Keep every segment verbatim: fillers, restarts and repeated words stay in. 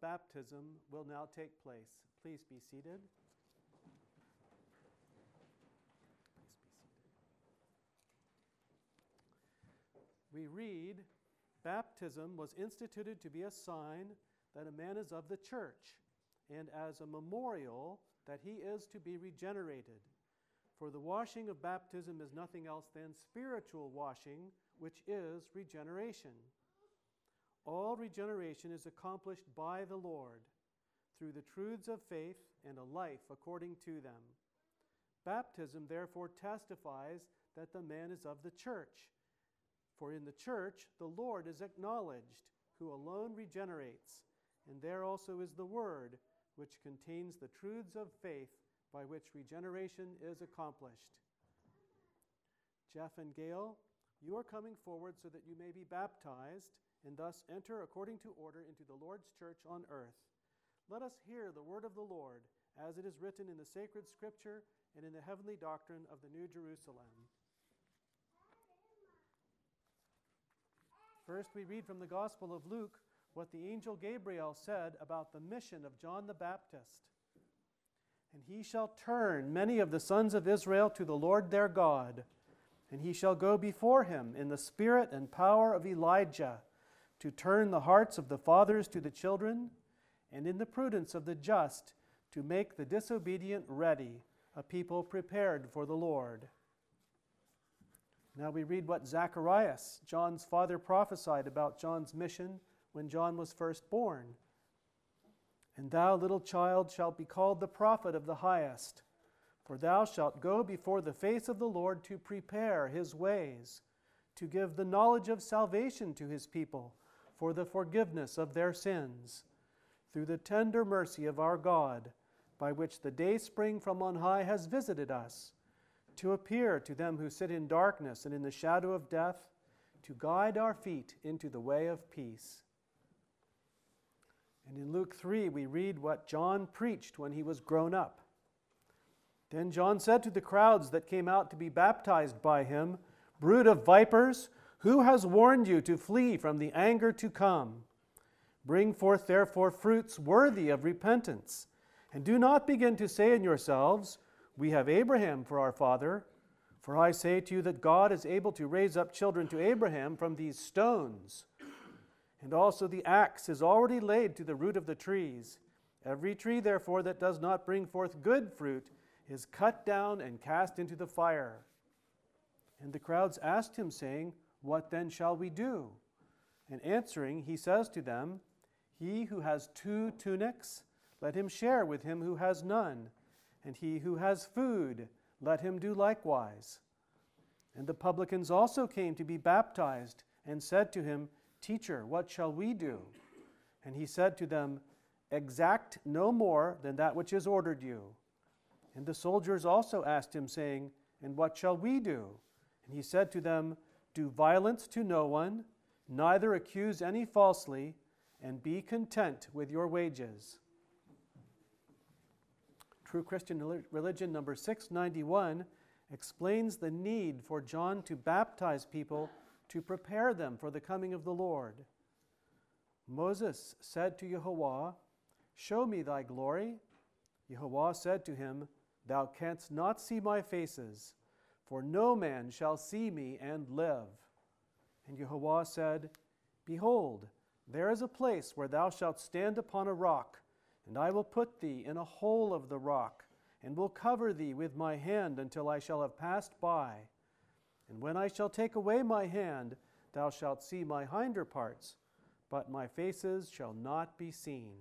baptism will now take place. Please be seated. We read, baptism was instituted to be a sign that a man is of the church, and as a memorial that he is to be regenerated. For the washing of baptism is nothing else than spiritual washing, which is regeneration. All regeneration is accomplished by the Lord through the truths of faith and a life according to them. Baptism therefore testifies that the man is of the church. For in the church the Lord is acknowledged, who alone regenerates, and there also is the Word, which contains the truths of faith by which regeneration is accomplished. Jeff and Gail, you are coming forward so that you may be baptized and thus enter according to order into the Lord's church on earth. Let us hear the word of the Lord as it is written in the sacred scripture and in the heavenly doctrine of the New Jerusalem. First, we read from the Gospel of Luke what the angel Gabriel said about the mission of John the Baptist. And he shall turn many of the sons of Israel to the Lord their God, and he shall go before him in the spirit and power of Elijah, to turn the hearts of the fathers to the children, and in the prudence of the just, to make the disobedient ready, a people prepared for the Lord. Now we read what Zacharias, John's father, prophesied about John's mission when John was first born. And thou, little child, shalt be called the prophet of the highest, for thou shalt go before the face of the Lord to prepare his ways, to give the knowledge of salvation to his people, for the forgiveness of their sins, through the tender mercy of our God, by which the day spring from on high has visited us, to appear to them who sit in darkness and in the shadow of death, to guide our feet into the way of peace. And in Luke three, we read what John preached when he was grown up. Then John said to the crowds that came out to be baptized by him, "Brood of vipers, who has warned you to flee from the anger to come? Bring forth therefore fruits worthy of repentance, and do not begin to say in yourselves, 'We have Abraham for our father.' For I say to you that God is able to raise up children to Abraham from these stones. And also the axe is already laid to the root of the trees. Every tree, therefore, that does not bring forth good fruit is cut down and cast into the fire." And the crowds asked him, saying, "What then shall we do?" And answering, he says to them, "He who has two tunics, let him share with him who has none, and he who has food, let him do likewise." And the publicans also came to be baptized, and said to him, "Teacher, what shall we do?" And he said to them, "Exact no more than that which is ordered you." And the soldiers also asked him, saying, "And what shall we do?" And he said to them, "Do violence to no one, neither accuse any falsely, and be content with your wages." True Christian Religion number six ninety-one explains the need for John to baptize people to prepare them for the coming of the Lord. Moses said to Yehovah, "Show me thy glory." Yehovah said to him, "Thou canst not see my faces, for no man shall see me and live." And Yehovah said, "Behold, there is a place where thou shalt stand upon a rock, and I will put thee in a hole of the rock, and will cover thee with my hand until I shall have passed by. And when I shall take away my hand, thou shalt see my hinder parts, but my faces shall not be seen."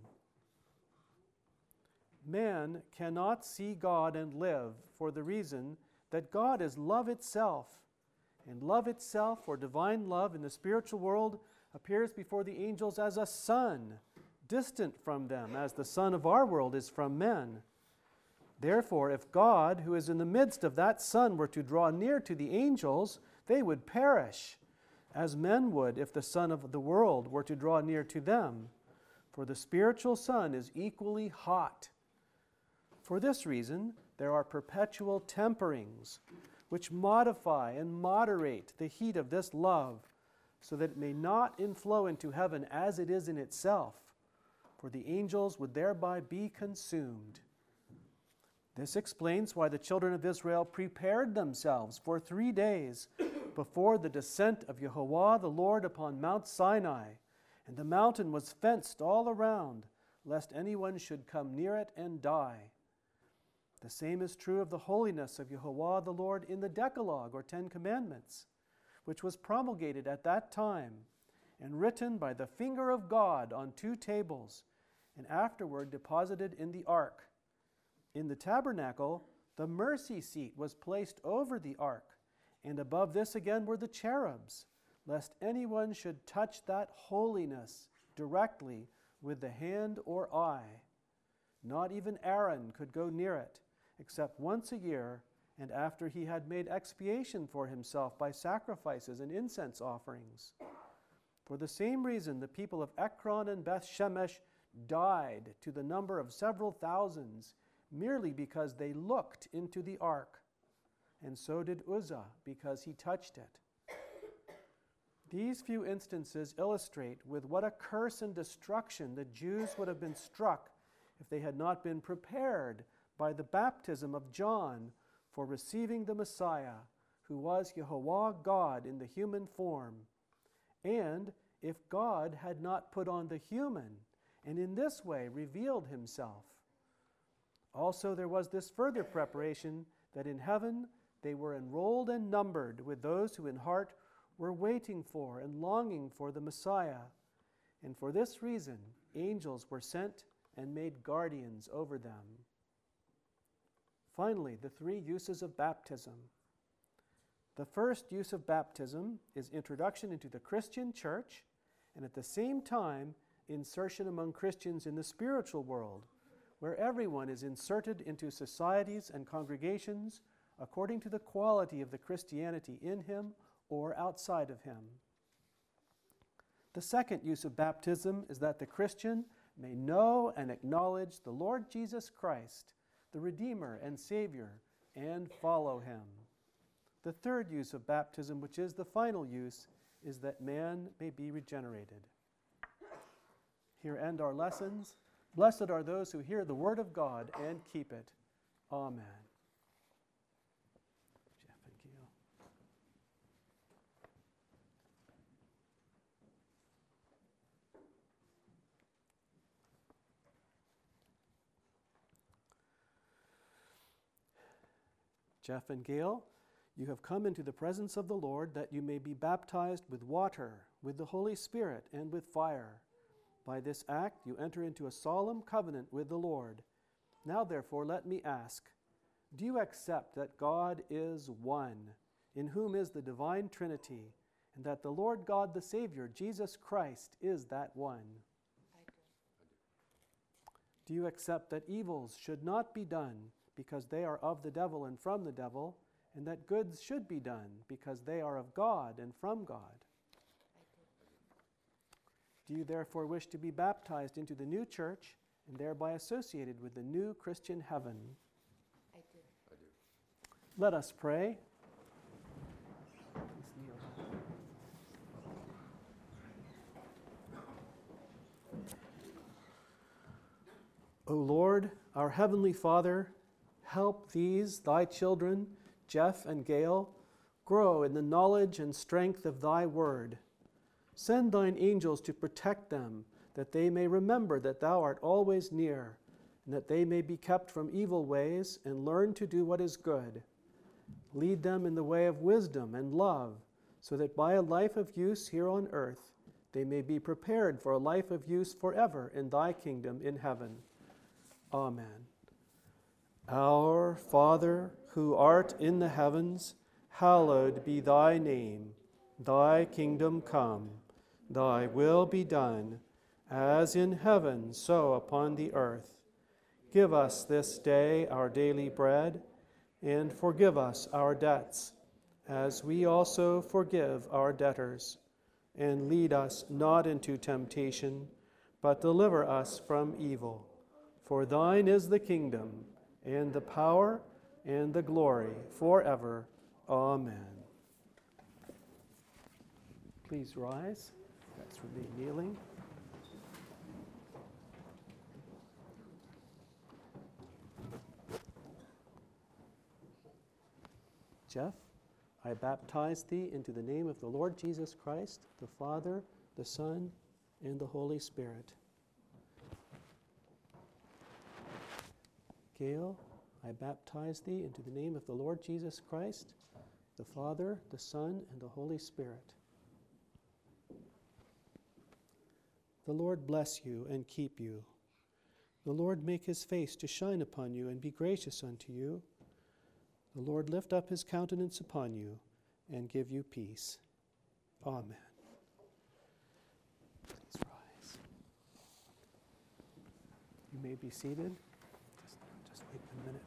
Man cannot see God and live for the reason that God is love itself, and love itself, or divine love in the spiritual world, appears before the angels as a sun, distant from them, as the sun of our world is from men. Therefore, if God, who is in the midst of that sun, were to draw near to the angels, they would perish, as men would if the sun of the world were to draw near to them. For the spiritual sun is equally hot. For this reason, there are perpetual temperings, which modify and moderate the heat of this love, so that it may not inflow into heaven as it is in itself, for the angels would thereby be consumed. This explains why the children of Israel prepared themselves for three days before the descent of Yehovah the Lord upon Mount Sinai, and the mountain was fenced all around, lest anyone should come near it and die. The same is true of the holiness of Yehovah the Lord in the Decalogue, or Ten Commandments, which was promulgated at that time and written by the finger of God on two tables, and afterward deposited in the ark. In the tabernacle, the mercy seat was placed over the ark, and above this again were the cherubs, lest anyone should touch that holiness directly with the hand or eye. Not even Aaron could go near it, except once a year, and after he had made expiation for himself by sacrifices and incense offerings. For the same reason, the people of Ekron and Beth Shemesh died to the number of several thousands, merely because they looked into the ark. And so did Uzzah, because he touched it. These few instances illustrate with what a curse and destruction the Jews would have been struck if they had not been prepared by the baptism of John for receiving the Messiah, who was Yehovah God in the human form, and if God had not put on the human, and in this way revealed himself. Also there was this further preparation, that in heaven they were enrolled and numbered with those who in heart were waiting for and longing for the Messiah. And for this reason, angels were sent and made guardians over them. Finally, the three uses of baptism. The first use of baptism is introduction into the Christian church, and at the same time, insertion among Christians in the spiritual world, where everyone is inserted into societies and congregations according to the quality of the Christianity in him or outside of him. The second use of baptism is that the Christian may know and acknowledge the Lord Jesus Christ, the Redeemer and Savior, and follow him. The third use of baptism, which is the final use, is that man may be regenerated. Here end our lessons. Blessed are those who hear the word of God and keep it. Amen. Jeff and Gail. Jeff and Gail, you have come into the presence of the Lord that you may be baptized with water, with the Holy Spirit, and with fire. By this act you enter into a solemn covenant with the Lord. Now therefore let me ask, do you accept that God is one, in whom is the divine Trinity, and that the Lord God the Savior, Jesus Christ, is that one? I do. Do you accept that evils should not be done because they are of the devil and from the devil, and that goods should be done because they are of God and from God? Do you therefore wish to be baptized into the new church and thereby associated with the new Christian heaven? I do. I do. Let us pray. Please kneel. O Lord, our heavenly Father, help these, thy children, Jeff and Gail, grow in the knowledge and strength of thy word. Send thine angels to protect them, that they may remember that thou art always near, and that they may be kept from evil ways and learn to do what is good. Lead them in the way of wisdom and love, so that by a life of use here on earth, they may be prepared for a life of use forever in thy kingdom in heaven. Amen. Our Father, who art in the heavens, hallowed be thy name. Thy kingdom come. Thy will be done, as in heaven, so upon the earth. Give us this day our daily bread, and forgive us our debts, as we also forgive our debtors. And lead us not into temptation, but deliver us from evil. For thine is the kingdom, and the power, and the glory, forever. Amen. Please rise. That's remain kneeling. Jeff, I baptize thee into the name of the Lord Jesus Christ, the Father, the Son, and the Holy Spirit. Gail, I baptize thee into the name of the Lord Jesus Christ, the Father, the Son, and the Holy Spirit. The Lord bless you and keep you. The Lord make his face to shine upon you and be gracious unto you. The Lord lift up his countenance upon you and give you peace. Amen. Please rise. You may be seated. Just, just wait a minute.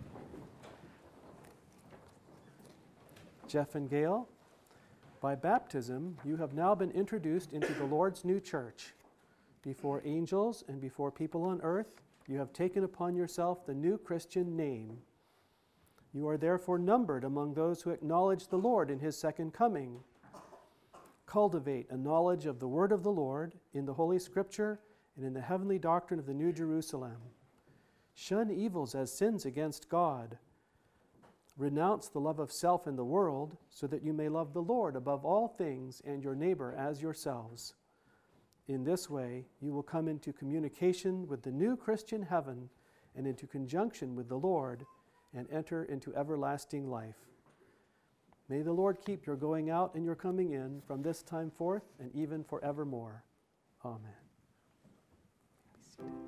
Jeff and Gail, by baptism, you have now been introduced into the Lord's new church. Before angels and before people on earth, you have taken upon yourself the new Christian name. You are therefore numbered among those who acknowledge the Lord in his second coming. Cultivate a knowledge of the word of the Lord in the Holy Scripture and in the heavenly doctrine of the New Jerusalem. Shun evils as sins against God. Renounce the love of self and the world so that you may love the Lord above all things and your neighbor as yourselves. In this way, you will come into communication with the new Christian heaven and into conjunction with the Lord and enter into everlasting life. May the Lord keep your going out and your coming in from this time forth and even forevermore. Amen. Be seated.